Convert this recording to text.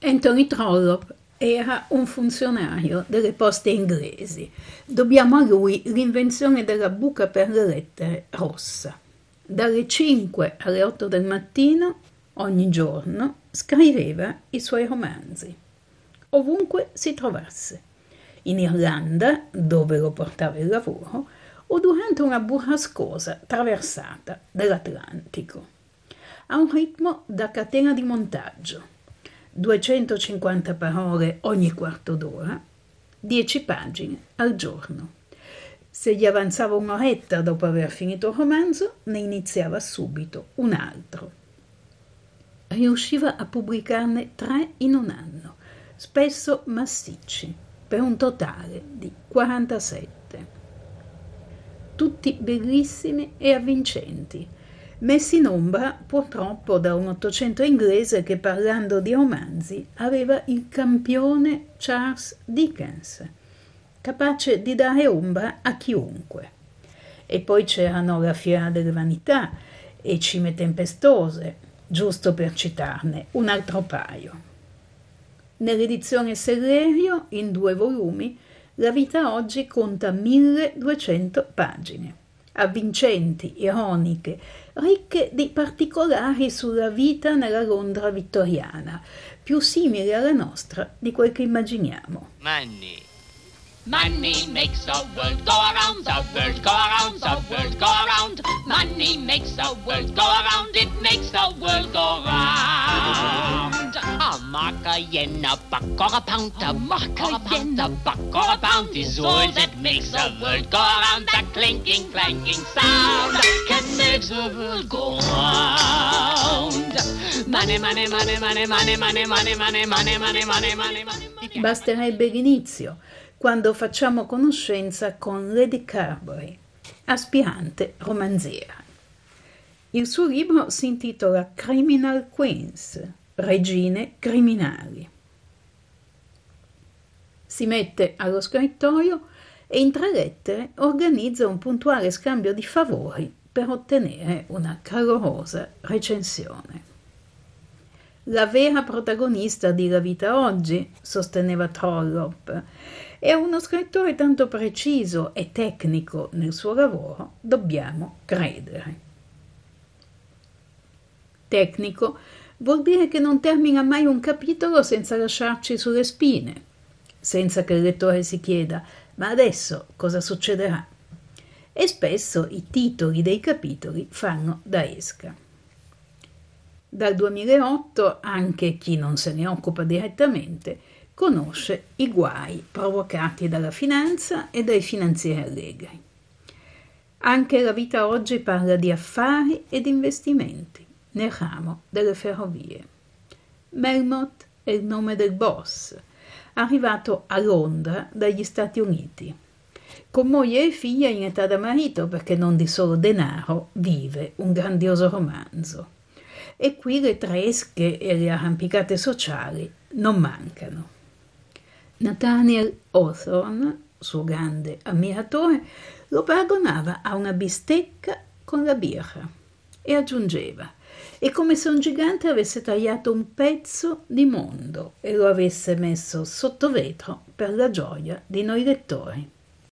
Anthony Trollope era un funzionario delle poste inglesi. Dobbiamo a lui l'invenzione della buca per le lettere rossa. Dalle 5 alle 8 del mattino, ogni giorno, scriveva i suoi romanzi, ovunque si trovasse, in Irlanda, dove lo portava il lavoro, o durante una burrascosa traversata dell'Atlantico. Ha un ritmo da catena di montaggio. 250 parole ogni quarto d'ora, 10 pagine al giorno. Se gli avanzava un'oretta dopo aver finito il romanzo, ne iniziava subito un altro. Riusciva a pubblicarne 3 in un anno, spesso massicci, per un totale di 47. Tutti bellissimi e avvincenti, messi in ombra purtroppo da un Ottocento inglese che, parlando di romanzi, aveva il campione Charles Dickens, capace di dare ombra a chiunque. E poi c'erano La fiera delle vanità e Cime tempestose, giusto per citarne un altro paio. Nell'edizione Sellerio, in 2 volumi, La vita oggi conta 1200 pagine, avvincenti, ironiche, ricche di particolari sulla vita nella Londra vittoriana, più simile alla nostra di quel che immaginiamo. Money makes the world go around, the world go around, the world go around. Money makes the world go around, it makes the world go round. A mark, a yen, a buck or a pound, a mark, a yen, a buck or a pound is all that makes the world go around. That clinking, clanking sound can make the world go round. Money, money, money, money, money, money, money, money, money, money, money, money, money. Basterebbe l'inizio, quando facciamo conoscenza con Lady Carberry, aspirante romanziera. Il suo libro si intitola Criminal Queens, regine criminali. Si mette allo scrittoio e in 3 lettere organizza un puntuale scambio di favori per ottenere una calorosa recensione. La vera protagonista di La vita oggi, sosteneva Trollope, è uno scrittore tanto preciso e tecnico nel suo lavoro, dobbiamo credere. Tecnico vuol dire che non termina mai un capitolo senza lasciarci sulle spine, senza che il lettore si chieda «ma adesso cosa succederà?» E spesso i titoli dei capitoli fanno da esca. Dal 2008 anche chi non se ne occupa direttamente conosce i guai provocati dalla finanza e dai finanzieri allegri. Anche La vita oggi parla di affari ed investimenti nel ramo delle ferrovie. Melmoth è il nome del boss, arrivato a Londra dagli Stati Uniti, con moglie e figlia in età da marito, perché non di solo denaro vive un grandioso romanzo. E qui le tresche e le arrampicate sociali non mancano. Nathaniel Hawthorne, suo grande ammiratore, lo paragonava a una bistecca con la birra e aggiungeva: è come se un gigante avesse tagliato un pezzo di mondo e lo avesse messo sotto vetro per la gioia di noi lettori.